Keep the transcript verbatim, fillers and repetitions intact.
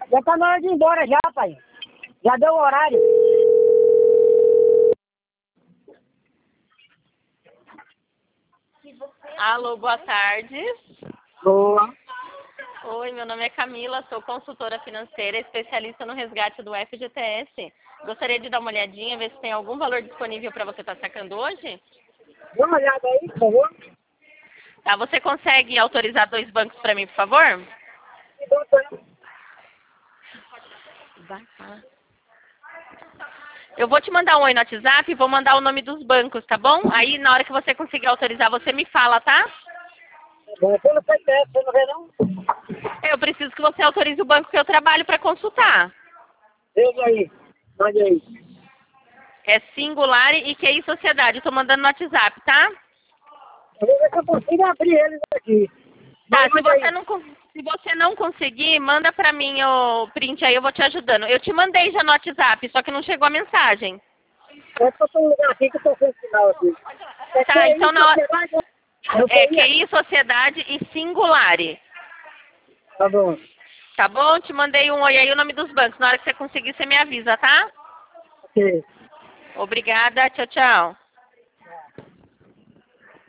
Já tá na hora de ir embora já, pai. Já deu o horário. Alô, boa tarde. Boa. Oi, meu nome é Camila, sou consultora financeira, especialista no resgate do F G T S. Gostaria de dar uma olhadinha, ver se tem algum valor disponível para você estar sacando hoje? Dá uma olhada aí, por favor. Tá, você consegue autorizar dois bancos para mim, por favor? Vai, fala. Eu vou te mandar um oi no WhatsApp e vou mandar o nome dos bancos, tá bom? Aí, na hora que você conseguir autorizar, você me fala, tá? Bom, pelo C P F, você não vê não? Eu preciso que você autorize o banco que eu trabalho para consultar. Veja aí. Mande aí. É Singular e Q I Sociedade. Eu tô mandando no WhatsApp, tá? Eu vou ver se eu consigo abrir eles aqui. Tá, Mas se mande você aí. não, con- se você não conseguir, manda pra mim o print aí, eu vou te ajudando. Eu te mandei já no WhatsApp, só que não chegou a mensagem. É só um lugar aqui que eu tô sem sinal aqui. É que Tá, aí, então na hora... sociedade... Eu É queria... Q I Sociedade e Singulare. Tá bom. Tá bom? Te mandei um oi aí, o nome dos bancos. Na hora que você conseguir, você me avisa, tá? Ok. Obrigada, tchau, tchau.